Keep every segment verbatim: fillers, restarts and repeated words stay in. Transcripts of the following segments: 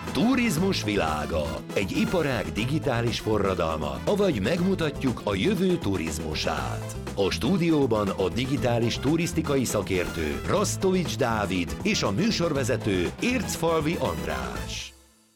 Turizmus világa. Egy iparág digitális forradalma, avagy megmutatjuk a jövő turizmusát. A stúdióban a digitális turisztikai szakértő Rasztovics Dávid és a műsorvezető Ércfalvi András.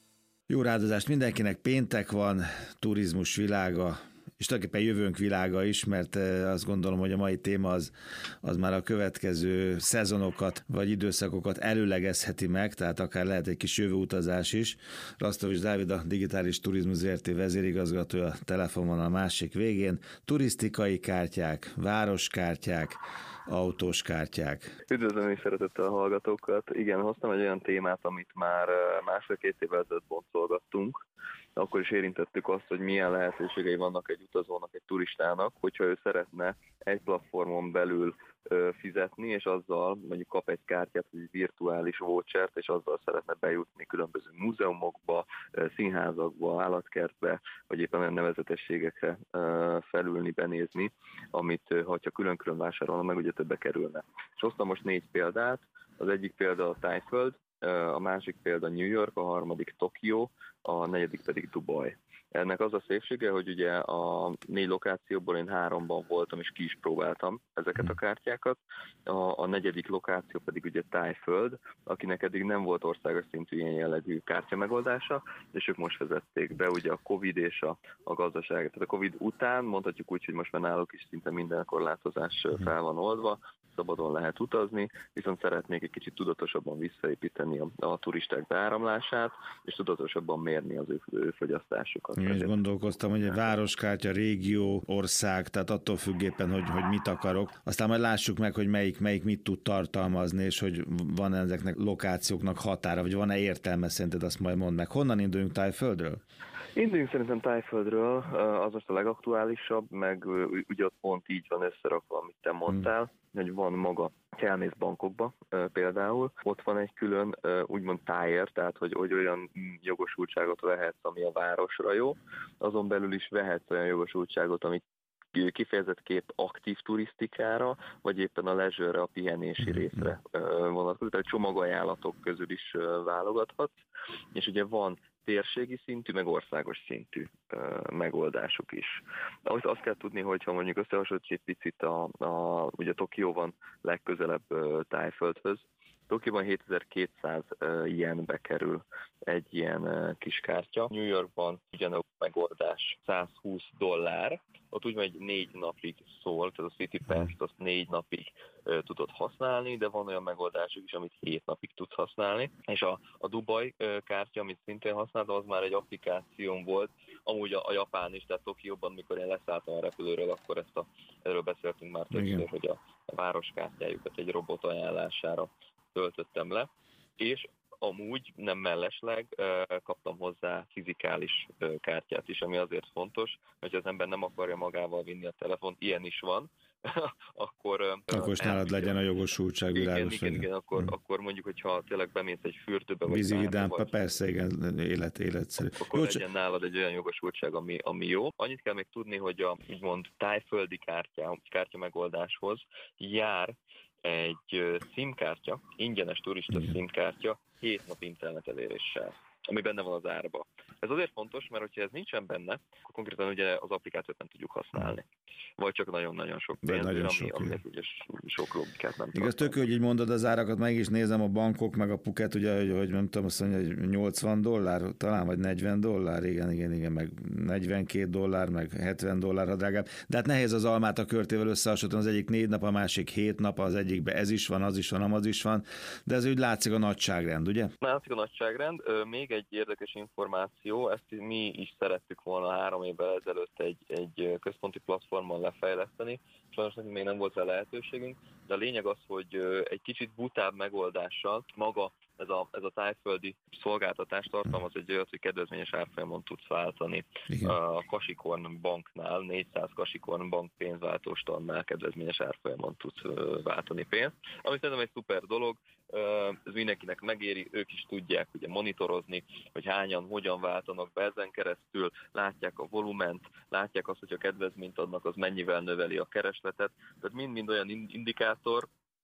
Jó rádozást mindenkinek, péntek van, turizmus világa, és tulajdonképpen jövőnk világa is, mert azt gondolom, hogy a mai téma az, az már a következő szezonokat vagy időszakokat előlegezheti meg, tehát akár lehet egy kis jövőutazás is. Rasztovics Dávid, a Digitális Turizmus zé er té vezérigazgatója, telefon van a másik végén. Turisztikai kártyák, városkártyák, autós kártyák. Üdvözlöm és szeretettel a hallgatókat. Igen, hoztam egy olyan témát, amit már másfél-két évvel ezelőtt boncolgattunk. Akkor is érintettük azt, hogy milyen lehetőségei vannak egy utazónak, egy turistának, hogyha ő szeretne egy platformon belül ö, fizetni, és azzal mondjuk kap egy kártyát, egy virtuális vouchert, és azzal szeretne bejutni különböző múzeumokba, színházakba, állatkertbe, vagy éppen olyan nevezetességekre ö, felülni, benézni, amit ha külön-külön vásárolna, meg ugye többe kerülne. És hoztam most négy példát. Az egyik példa a Tájföld, a másik példa New York, a harmadik Tokió, a negyedik pedig Dubaj. Ennek az a szépsége, hogy ugye a négy lokációból én háromban voltam, és ki is próbáltam ezeket a kártyákat. A, a negyedik lokáció pedig ugye Tájföld, akinek eddig nem volt országos szintű ilyen jellegű kártya megoldása, és ők most vezették be ugye a Covid és a, a gazdaság. Tehát a Covid után mondhatjuk úgy, hogy most már náluk is szinte minden korlátozás fel van oldva, szabadon lehet utazni, viszont szeretnék egy kicsit tudatosabban visszaépíteni a, a turisták beáramlását, és tudatosabban mérni az ő, ő fogyasztásukat. Én is gondolkoztam, hogy egy városkártya, régió, ország, tehát attól függéppen, hogy, hogy mit akarok. Aztán majd lássuk meg, hogy melyik, melyik mit tud tartalmazni, és hogy van ezeknek lokációknak határa, vagy van-e értelme, szerinted, azt majd mondd meg. Honnan induljunk, Tájföldről? Induljunk szerintem Tájföldről, az most a legaktuálisabb, meg ugye ott pont így van összerakva, amit te mondtál, hmm. hogy van maga, ha elmész bankokba például, ott van egy külön úgymond tájér, tehát hogy, hogy olyan jogosultságot vehetsz, ami a városra jó, azon belül is vehetsz olyan jogosultságot, amit kifejezett kép aktív turisztikára, vagy éppen a leisure-re, a pihenési részre vonatkozik, tehát csomagajánlatok közül is válogathatsz, és ugye van térségi szintű, meg országos szintű uh, megoldásuk is. Azt, azt kell tudni, hogyha mondjuk összehasonlítjuk egy picit, a, a, ugye Tokió van legközelebb uh, Tájföldhöz. Tokióban hétezer-kétszáz uh, jenbe kerül egy ilyen uh, kis kártya. New Yorkban ugyanaz megoldás százhúsz dollár, ott úgy hogy négy napig szól, tehát a City Pass-t azt négy napig uh, tudod használni, de van olyan megoldásuk is, amit hét napig tudsz használni. És a, a Dubaj uh, kártya, amit szintén használtam, az már egy applikáción volt, amúgy a, a japán is, tehát Tokióban, mikor én leszálltam a repülőről, akkor ezt a, erről beszéltünk már többször, hogy a, a városkártyájukat egy robot ajánlására töltöttem le, és amúgy nem mellesleg kaptam hozzá fizikális kártyát is, ami azért fontos, hogy az ember nem akarja magával vinni a telefont, ilyen is van, akkor... Akkor nálad legyen a jogosultság, világos. Igen, igen, igen, akkor, hmm. akkor mondjuk, hogyha tényleg bemész egy fürdőbe, vagy vízividám, persze, igen, élet, életszerű. Akkor jó, legyen nálad egy olyan jogosultság, ami, ami jó. Annyit kell még tudni, hogy a úgymond tájföldi kártya, kártya megoldáshoz jár egy SIM-kártya, ingyenes turista SIM-kártya, hét nap internet eléréssel, ami benne van az árba. Ez azért fontos, mert hogyha ez nincsen benne, akkor konkrétan ugye az applikációt nem tudjuk használni. Vagy csak nagyon-nagyon sok pénz, nagyon ami, sok, aminek ugye sok logikát nem igaz, tök, hogy így mondod az árakat, meg is nézem a bankok, meg a Phuket, ugye, hogy, hogy nem tudom, azt mondja, hogy nyolcvan dollár, talán, vagy negyven dollár, igen, igen, igen, meg negyvenkét dollár, meg hetven dollár, ha drágább. De hát nehéz az almát a körtével összehasonlítani, az egyik négy nap, a másik hét nap, az egyikben ez is van, az is van, az is van, de ez úgy látszik a nagyságrend, ugye? Látszik a nagyságrend. Még egy érdekes információ, ezt mi is szerettük volna három évvel ezelőtt egy, egy központi platformon lefejleszteni, sajnos nekünk még nem volt rá lehetőségünk, de a lényeg az, hogy egy kicsit butább megoldással maga ez a, ez a tájföldi szolgáltatás tartalmaz egy olyat, hogy kedvezményes árfolyamon tudsz váltani. Igen. A Kasikorn banknál, négyszáz Kasikorn bank pénzváltóstannál kedvezményes árfolyamon tudsz váltani pénzt. Ami szerintem egy szuper dolog, ez mindenkinek megéri, ők is tudják ugye monitorozni, hogy hányan, hogyan váltanak be ezen keresztül, látják a volument, látják azt, hogy a kedvezményt adnak, az mennyivel növeli a keresletet. Tehát mind-mind olyan indikátor,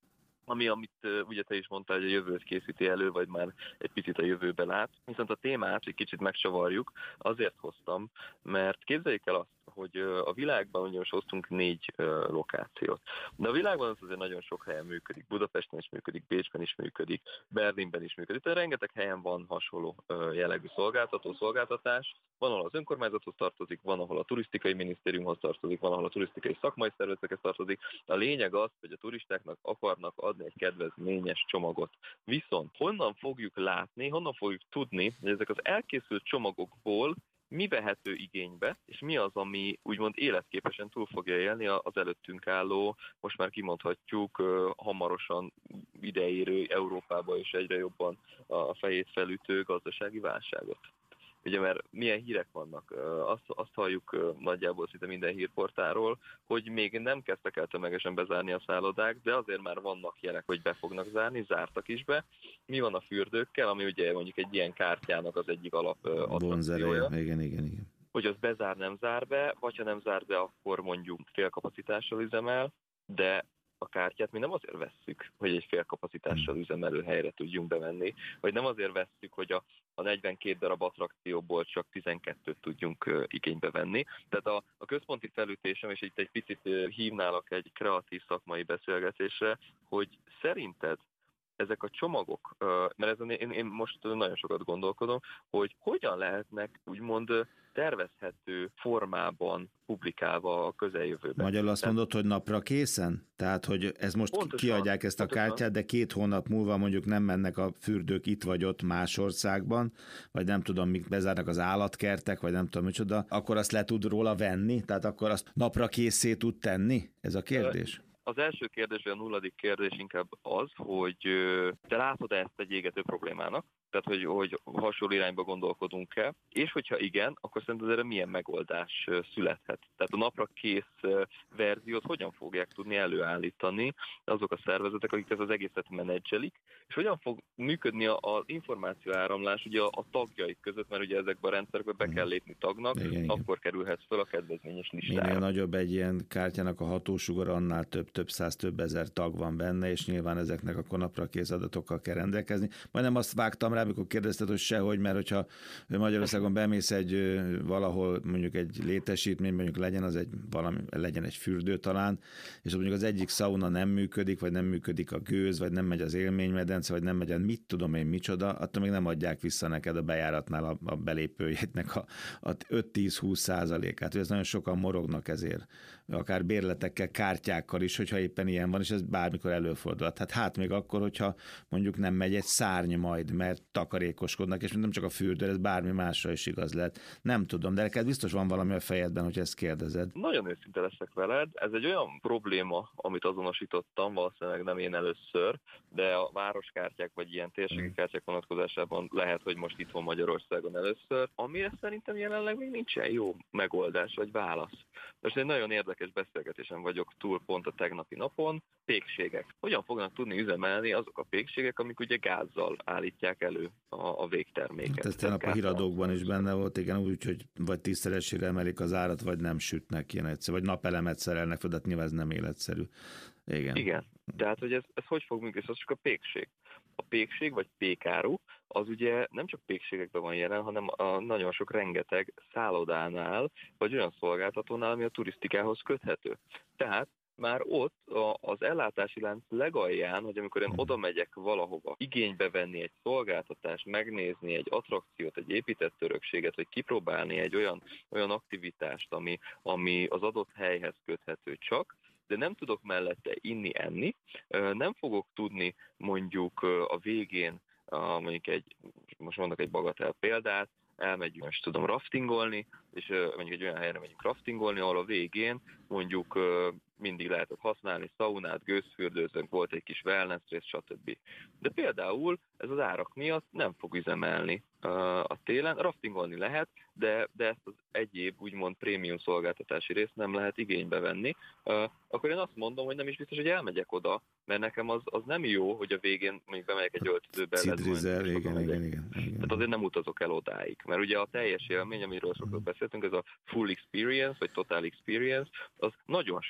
ami, amit ugye te is mondtál, hogy a jövőt készíti elő, vagy már egy picit a jövőbe lát. Viszont a témát egy kicsit megcsavarjuk, azért hoztam, mert képzeljük el azt, hogy a világban ugye most hoztunk négy lokációt. De a világban az azért nagyon sok helyen működik. Budapesten is működik, Bécsben is működik, Berlinben is működik. Tehát rengeteg helyen van hasonló jellegű szolgáltató, szolgáltatás. Van, ahol az önkormányzathoz tartozik, van, ahol a turisztikai minisztériumhoz tartozik, van, ahol a turisztikai szakmai szervezetekhez tartozik. A lényeg az, hogy a turistáknak akarnak adni egy kedvezményes csomagot. Viszont honnan fogjuk látni, honnan fogjuk tudni, hogy ezek az elkészült csomagokból mi vehető igénybe, és mi az, ami úgymond életképesen túl fogja élni az előttünk álló, most már kimondhatjuk, hamarosan ideérő Európába is egyre jobban a fejét felütő gazdasági válságot. Ugye, mert milyen hírek vannak, azt, azt halljuk nagyjából szinte minden hírportáról, hogy még nem kezdtek el tömegesen bezárni a szállodák, de azért már vannak jelek, hogy be fognak zárni, zártak is be. Mi van a fürdőkkel, ami ugye mondjuk egy ilyen kártyának az egyik alap attrakciója. Igen, igen, igen. Hogy az bezár, nem zár be, vagy ha nem zár be, akkor mondjuk félkapacitással üzemel, de a kártyát mi nem azért vesszük, hogy egy félkapacitással üzemelő helyre tudjunk bemenni, vagy nem azért vesszük, hogy a, a negyvenkét darab attrakcióból csak tizenkettőt tudjunk uh, igénybe venni. Tehát a, a központi felütésem, és itt egy picit uh, hívnálak egy kreatív szakmai beszélgetésre, hogy szerinted ezek a csomagok, uh, mert ezen én, én most nagyon sokat gondolkodom, hogy hogyan lehetnek úgymond tervezhető formában publikálva a közeljövőben. Magyarul azt mondod, hogy napra készen? Tehát, hogy ez most pontosan, kiadják ezt a pontosan. Kártyát, de két hónap múlva mondjuk nem mennek a fürdők itt vagy ott más országban, vagy nem tudom, mik bezárnak az állatkertek, vagy nem tudom micsoda, akkor azt le tud róla venni? Tehát akkor azt napra készé tud tenni? Ez a kérdés? Az első kérdés, vagy a nulladik kérdés inkább az, hogy te látod-e ezt egy égető problémának? Tehát, hogy, hogy hasonló irányba gondolkodunk-e, és hogyha igen, akkor szerinted erre milyen megoldás születhet? Tehát a napra kész verziót hogyan fogják tudni előállítani azok a szervezetek, akik ezt az egészet menedzselik, és hogyan fog működni az információáramlás ugye a, a tagjaik között, mert ugye ezekben a rendszerekben be kell lépni tagnak, igen, igen. Akkor kerülhetsz fel a kedvezményes listára. Minél nagyobb egy ilyen kártyának a hatósugar, annál több, több száz, több ezer tag van benne, és nyilván ezeknek akkor napra kész adatokkal kell rendelkezni. Majdnem azt vágtam rá, amikor kérdezted, hogy sehogy, mert hogyha Magyarországon bemész egy valahol mondjuk egy létesítmény, mondjuk legyen az egy valami, legyen egy fürdő talán, és mondjuk az egyik szauna nem működik, vagy nem működik a gőz, vagy nem megy az élménymedence, vagy nem megy a mit tudom én micsoda, attól még nem adják vissza neked a bejáratnál a, a belépőjétnek a, a öt-tíz-húsz százalékát. Ez nagyon sokan morognak ezért. Akár bérletekkel, kártyákkal is, hogyha éppen ilyen van, és ez bármikor előfordulhat. Hát hát még akkor, hogyha mondjuk nem megy egy szárny majd, mert takarékoskodnak, és nem csak a fürdő, ez bármi másra is igaz lehet. Nem tudom, de neked biztos van valami a fejedben, hogy ezt kérdezed. Nagyon őszinte leszek veled. Ez egy olyan probléma, amit azonosítottam, valószínűleg nem én először, de a városkártyák vagy ilyen térségi kártyák vonatkozásában lehet, hogy most itt van Magyarországon először, amire szerintem jelenleg még nincsen jó megoldás vagy válasz. Most egy nagyon érdekes beszélgetésen vagyok túl pont a tegnapi napon. Pékségek. Hogyan fognak tudni üzemelni azok a pékségek, amik ugye gázzal állítják elő a, a végterméket? Hát ez tegnap a híradókban is benne volt, igen, úgy, hogy vagy tízszeresére emelik az árat, vagy nem sütnek ilyen egyszer, vagy napelemet szerelnek fel, de hát nyilván ez nem életszerű. Igen. Igen. Tehát, hogy ez, ez hogy fog működni? Ez csak a pékség. A pékség, vagy pékáru, az ugye nem csak pékségekben van jelen, hanem a nagyon sok rengeteg szállodánál, vagy olyan szolgáltatónál, ami a turisztikához köthető. Tehát már ott az ellátási lánc legalján, hogy amikor én oda megyek valahova, igénybe venni egy szolgáltatást, megnézni egy attrakciót, egy épített örökséget, vagy kipróbálni egy olyan, olyan aktivitást, ami, ami az adott helyhez köthető csak, de nem tudok mellette inni, enni, nem fogok tudni mondjuk a végén, mondjuk egy, most mondok egy bagatel példát, elmegyünk, most tudom, raftingolni, és mondjuk egy olyan helyre megyünk raftingolni, ahol a végén mondjuk mindig lehetett használni szaunát, gőzfürdőzőnk, volt egy kis wellness rész, stb. De például ez az árak miatt nem fog üzemelni a télen. Raftingolni lehet, de, de ezt az egyéb úgymond prémium szolgáltatási részt nem lehet igénybe venni. Akkor én azt mondom, hogy nem is biztos, hogy elmegyek oda, mert nekem az, az nem jó, hogy a végén mondjuk bemegyek egy öltözőbe. Cidrizel, igen, igen, igen, igen. Tehát azért nem utazok el odáig. Mert ugye a teljes élmény, amiről sokat beszéltünk, ez a full experience, vagy total experience, az nagyon sok összetett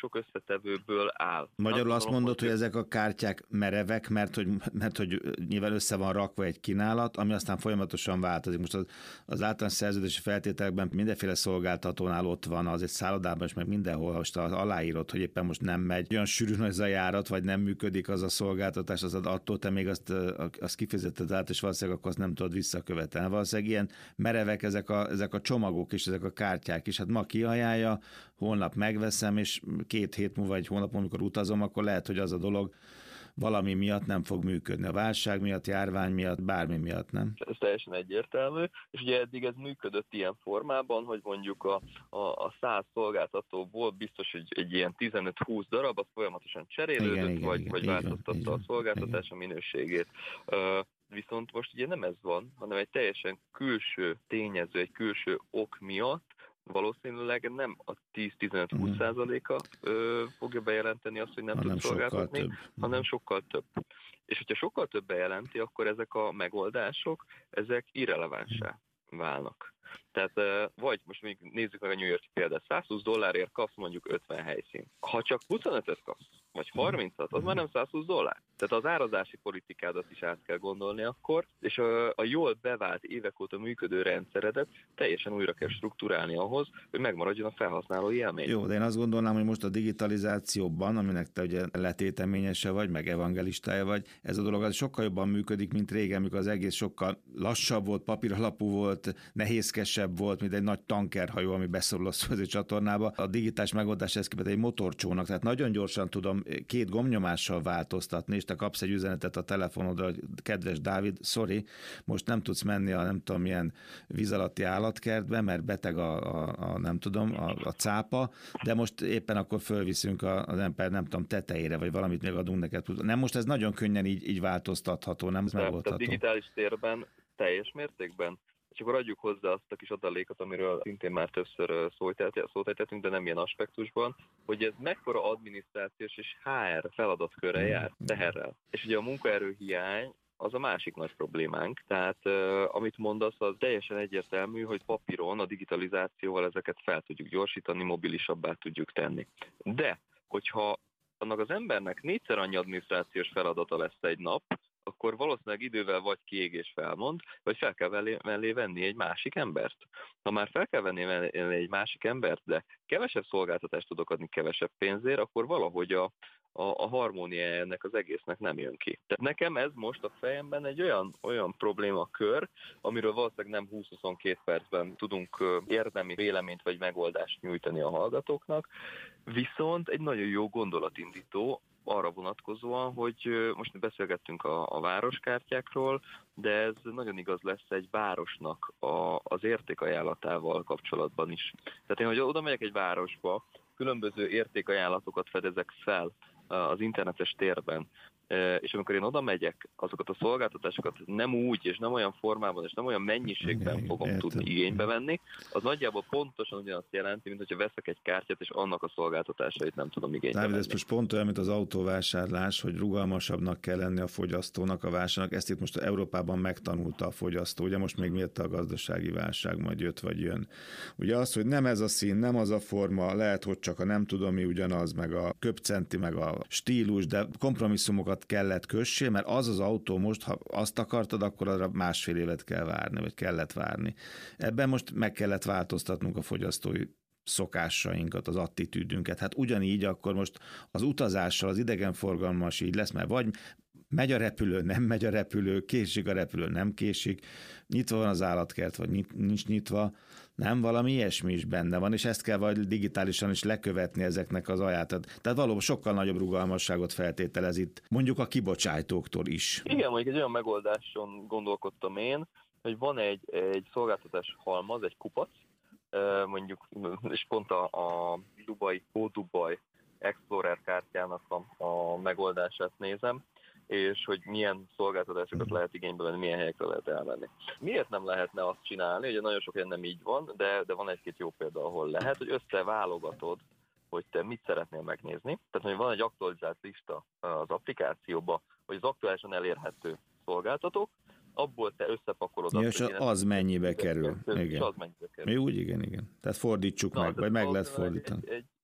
összetevőből áll. Magyarul azt mondod, hogy ezek a kártyák merevek, mert hogy, mert hogy nyilván össze van rakva egy kínálat, ami aztán folyamatosan változik. Most az, az általános szerződési feltételekben mindenféle szolgáltatónál ott van, az egy szállodában is, meg mindenhol, most az aláírod, hogy éppen most nem megy olyan sűrűn az a járat, vagy nem működik az a szolgáltatás, az attól te még azt, azt kifizeted át, és valószínűleg akkor azt nem tudod visszakövetelni. Valószínűleg ilyen merevek ezek a, ezek a csomagok is, ezek a kártyák is. Hát ma kiajánlja, holnap megveszem, és két hét múlva, egy hónap, amikor utazom, akkor lehet, hogy az a dolog valami miatt nem fog működni. A válság miatt, járvány miatt, bármi miatt, nem? Ez teljesen egyértelmű, és ugye eddig ez működött ilyen formában, hogy mondjuk a, a, a száz szolgáltatóból biztos, hogy egy ilyen tizenöt-húsz darab, az folyamatosan cserélődött, igen, vagy, igen, vagy változtatta van, a szolgáltatás igen. a minőségét. Uh, viszont most ugye nem ez van, hanem egy teljesen külső tényező, egy külső ok miatt valószínűleg nem a tíz-tizenöt-húsz százaléka ö, fogja bejelenteni azt, hogy nem hanem tud szolgáltatni, több. hanem sokkal több. És hogyha sokkal több bejelenti, akkor ezek a megoldások, ezek irrelevánsá válnak. Tehát vagy most még nézzük meg a New York példát, százhúsz dollárért kapsz mondjuk ötven helyszínt. Ha csak huszonötöt kapsz, vagy harmincat, az már nem százhúsz dollár. Tehát az árazási politikádat is át kell gondolni akkor, és a, a jól bevált évek óta működő rendszeredet teljesen újra kell strukturálni ahhoz, hogy megmaradjon a felhasználói élmény. Jó, de én azt gondolnám, hogy most a digitalizációban, aminek te ugye letéteményese vagy, meg evangelistája vagy, ez a dolog az sokkal jobban működik, mint régen, amikor az egész sokkal lassabb volt, papíralapú volt, nehézkesebb volt, mint egy nagy tankerhajó, ami beszorul a Suezi csatornába. A digitális megoldás ez képest egy motorcsónak, tehát nagyon gyorsan tudom két gombnyomással változtatni, és te kapsz egy üzenetet a telefonodra, hogy kedves Dávid, sorry, most nem tudsz menni a nem tudom milyen víz alatti állatkertbe, mert beteg a, a, a nem tudom, a, a cápa, de most éppen akkor fölviszünk az ember nem tudom tetejére, vagy valamit még adunk neked. Nem, most ez nagyon könnyen így, így változtatható, nem ez megoldható. A digitális térben teljes mértékben. És akkor adjuk hozzá azt a kis adalékot, amiről szintén már többször szót de nem ilyen aspektusban, hogy ez mekkora adminisztrációs és há er feladatkörrel jár, teherrel. És ugye a munkaerőhiány az a másik nagy problémánk. Tehát uh, amit mondasz, az teljesen egyértelmű, hogy papíron a digitalizációval ezeket fel tudjuk gyorsítani, mobilisabbá tudjuk tenni. De, hogyha annak az embernek négyszer annyi adminisztrációs feladata lesz egy nap, akkor valószínűleg idővel vagy kiégés felmond, vagy fel kell mellé venni egy másik embert. Ha már fel kell venni egy másik embert, de kevesebb szolgáltatást tudok adni kevesebb pénzért, akkor valahogy a, a, a harmónia ennek az egésznek nem jön ki. Tehát nekem ez most a fejemben egy olyan, olyan problémakör, amiről valószínűleg nem húsz-huszonkettő percben tudunk érdemi véleményt vagy megoldást nyújtani a hallgatóknak, viszont egy nagyon jó gondolatindító, arra vonatkozóan, hogy most beszélgettünk a, a városkártyákról, de ez nagyon igaz lesz egy városnak a, az értékajánlatával kapcsolatban is. Tehát én, hogy oda megyek egy városba, különböző értékajánlatokat fedezek fel az internetes térben, és amikor én oda megyek, azokat a szolgáltatásokat nem úgy, és nem olyan formában, és nem olyan mennyiségben igen, fogom értem. tudni igénybe venni, az nagyjából pontosan ugyanazt jelenti, mint hogyha veszek egy kártyát, és annak a szolgáltatásait nem tudom igénybe Dávid, venni. Ez most pont olyan, mint az autóvásárlás, hogy rugalmasabbnak kell lenni a fogyasztónak, a vásárnak. Ezt itt most Európában megtanulta a fogyasztó. Ugye most még miért a gazdasági válság majd jött, vagy jön. Ugye az, hogy nem ez a szín, nem az a forma, lehet, hogy csak a nem tudom mi ugyanaz, meg a köpcenti, meg a stílus, de kompromisszumokat kellett kössél, mert az az autó most, ha azt akartad, akkor arra másfél évet kell várni, vagy kellett várni. Ebben most meg kellett változtatnunk a fogyasztói szokásainkat, az attitűdünket. Hát ugyanígy akkor most az utazással, az idegenforgalommal is így lesz, mert vagy megy a repülő, nem megy a repülő, késik a repülő, nem késik, nyitva van az állatkert, vagy nyit, nincs nyitva, nem, valami ilyesmi is benne van, és ezt kell vagy digitálisan is lekövetni ezeknek az ajánlatot. Tehát valóban sokkal nagyobb rugalmasságot feltételez itt, mondjuk a kibocsátóktól is. Igen, mondjuk egy olyan megoldáson gondolkodtam én, hogy van egy, egy szolgáltatás halmaz, egy kupac, mondjuk, és pont a, a Dubai, Go-Dubai Explorer kártyának a, a megoldását nézem, és hogy milyen szolgáltatásokat lehet igénybe venni, milyen helyekre lehet elmenni. Miért nem lehetne azt csinálni, ugye nagyon sok ilyen nem így van, de, de van egy-két jó példa, ahol lehet, hogy összeválogatod, hogy te mit szeretnél megnézni. Tehát, hogy van egy aktualizált lista az applikációban, hogy az aktuálisan elérhető szolgáltatók, abból te összepakolod. Ja, azt, és az mennyibe kerül. Igen. És az mennyibe kerül. Mi úgy, igen, igen. Tehát fordítsuk Na, meg, vagy meg lehet fordítani. Egy, egy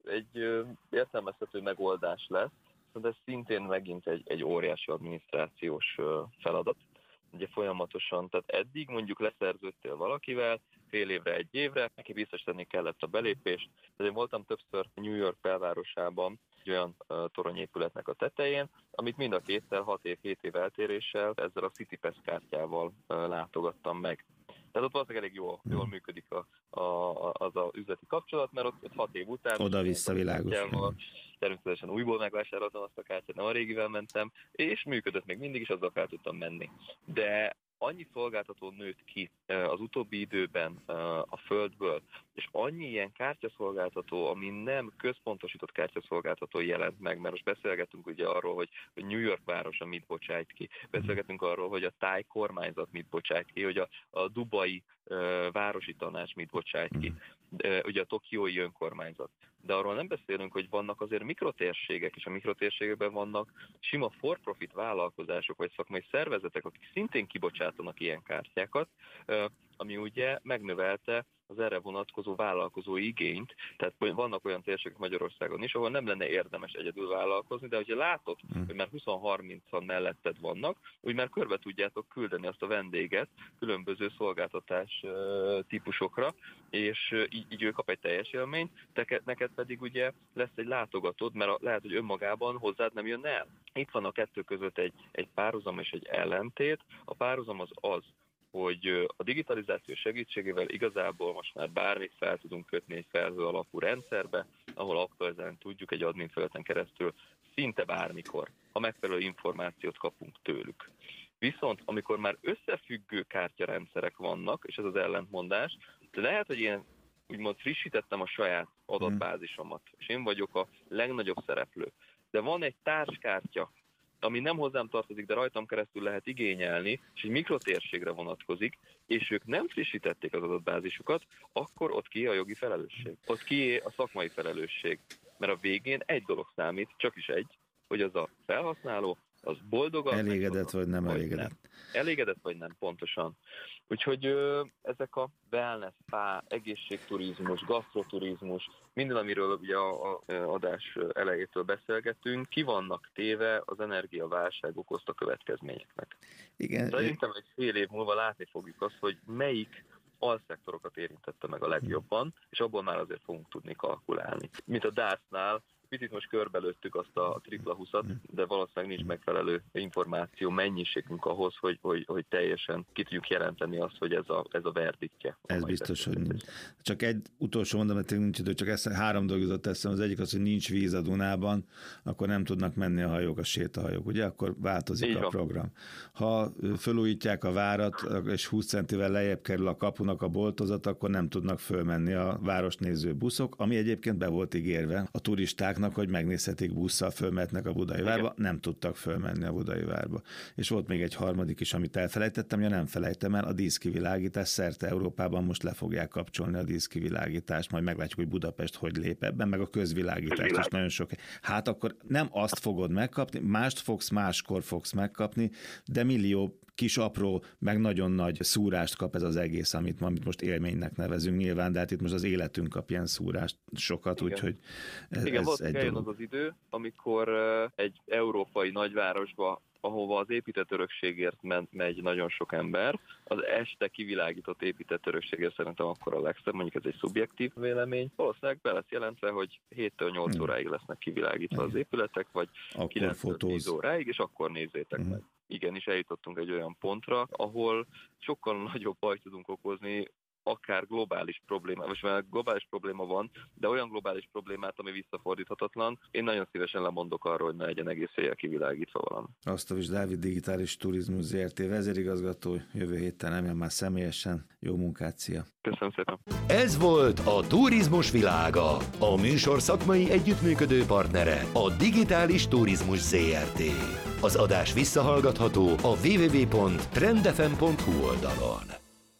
egy értelmezhető megoldás lesz, de ez szintén megint egy, egy óriási adminisztrációs feladat. Ugye folyamatosan, tehát eddig mondjuk leszerződtél valakivel, fél évre, egy évre, neki biztosítani kellett a belépést. De én voltam többször New York belvárosában egy olyan uh, toronyépületnek a tetején, amit mind a kétszer, hat év, hét év eltéréssel ezzel a City Pass kártyával uh, látogattam meg. Tehát ott valószínűleg elég jól, jól működik a, a, az az üzleti kapcsolat, mert ott, ott hat év után... Oda-vissza világos. Természetesen újból megvásároltam azt a kártyát, nem a régivel mentem, és működött még mindig, és azzal fel tudtam menni. De annyi szolgáltató nőtt ki az utóbbi időben a Földből, és annyi ilyen kártyaszolgáltató, ami nem központosított kártyaszolgáltató jelent meg, mert most beszélgetünk ugye arról, hogy New York városa mit bocsájt ki, beszélgetünk arról, hogy a Thai kormányzat mit bocsájt ki, hogy a, a Dubai uh, városi tanács mit bocsájt ki, uh, ugye a tokiói önkormányzat. De arról nem beszélünk, hogy vannak azért mikrotérségek, és a mikrotérségekben vannak sima for-profit vállalkozások, vagy szakmai szervezetek, akik szintén kibocsátanak ilyen kártyákat, ami ugye megnövelte az erre vonatkozó vállalkozói igényt. Tehát vannak olyan térségek Magyarországon is, ahol nem lenne érdemes egyedül vállalkozni, de hogyha látod, hogy már húsz-harmincan melletted vannak, úgy már körbe tudjátok küldeni azt a vendéget különböző szolgáltatás típusokra, és így, így ő kap egy teljes élményt, te, neked pedig ugye lesz egy látogatód, mert lehet, hogy önmagában hozzád nem jön el. Itt van a kettő között egy, egy párhuzam és egy ellentét. A párhuzam az az, hogy a digitalizáció segítségével igazából most már bármit fel tudunk kötni egy felhő alapú rendszerbe, ahol aktualizálni tudjuk egy admin felületen keresztül szinte bármikor, ha megfelelő információt kapunk tőlük. Viszont amikor már összefüggő kártyarendszerek vannak, és ez az ellentmondás, de lehet, hogy én úgymond frissítettem a saját adatbázisomat, és én vagyok a legnagyobb szereplő, de van egy társkártya, ami nem hozzám tartozik, de rajtam keresztül lehet igényelni, és egy mikrotérségre vonatkozik, és ők nem frissítették az adatbázisukat, akkor ott kié a jogi felelősség. Ott kié a szakmai felelősség. Mert a végén egy dolog számít, csak is egy, hogy az a felhasználó, az boldog. Elégedett vagy nem elégedett. Nem. Elégedett vagy nem, pontosan. Úgyhogy ö, ezek a wellness, spa, egészségturizmus, gasztroturizmus, minden, amiről ugye a, a adás elejétől beszélgetünk, ki vannak téve az energiaválság okozta következményeknek. Igen. Szerintem egy fél év múlva látni fogjuk azt, hogy melyik alszektorokat érintette meg a legjobban, és abból már azért fogunk tudni kalkulálni. Mint a dárcnál, picit most körbelőttük azt a tripla húszat, de valószínűleg nincs megfelelő információ mennyiségünk ahhoz, hogy, hogy, hogy teljesen ki tudjuk jelenteni azt, hogy ez a, ez a verdiktje. Ez biztos, hogy nincs. Csak egy utolsó mondom, mert nincs idő, csak ezt, három dolog jutott eszem. Az egyik az, hogy nincs víz a Dunában, akkor nem tudnak menni a hajók, a sétahajók, ugye? Akkor változik a program. Ha fölújítják a várat, és húsz centivel lejjebb kerül a kapunak a boltozat, akkor nem tudnak fölmenni a városnéző buszok, ami egyébként be volt ígérve a turisták, hogy megnézhetik busszal, fölmehetnek a Budai Várba, nem tudtak fölmenni a Budai Várba. És volt még egy harmadik is, amit elfelejtettem, ja nem felejtem el, a díszkivilágítás szerte Európában most le fogják kapcsolni a díszkivilágítást, majd meglátjuk, hogy Budapest hogy lép ebben, meg a közvilágítást is nagyon sok. Hát akkor nem azt fogod megkapni, mást fogsz, máskor fogsz megkapni, de millió kis apró, meg nagyon nagy szúrást kap ez az egész, amit, amit most élménynek nevezünk nyilván, de hát itt most az életünk kap ilyen szúrást sokat, úgyhogy ez, Igen, ez egy eljön az az idő, amikor egy európai nagyvárosba, ahova az épített örökségért megy nagyon sok ember, az este kivilágított épített örökségért szerintem akkor a legszebb, mondjuk ez egy szubjektív vélemény. Valószínűleg be lesz jelentve, hogy héttől nyolc hmm. óráig lesznek kivilágítva az épületek, vagy kilenctől tíz óráig, és akkor nézzétek hmm. meg. Igenis eljutottunk egy olyan pontra, ahol sokkal nagyobb bajt tudunk okozni, akár globális probléma, most már globális probléma van, de olyan globális problémát, ami visszafordíthatatlan. Én nagyon szívesen lemondok arról, hogy ne legyen egész éjjel kivilágítva valami. Asztovics Dávid Digitális Turizmus zé er té vezérigazgató, jövő héten nem jön már személyesen. Jó munkát, szia! Köszönöm szépen! Ez volt a Turizmus világa. A műsor szakmai együttműködő partnere a Digitális Turizmus zé er té. Az adás visszahallgatható a double-u double-u double-u pont trend f m pont h u oldalon.